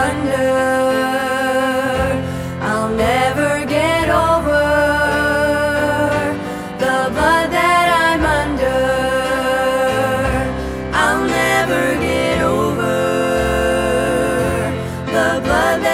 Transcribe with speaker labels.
Speaker 1: under. I'll never get over the blood that I'm under. I'll never get over the blood that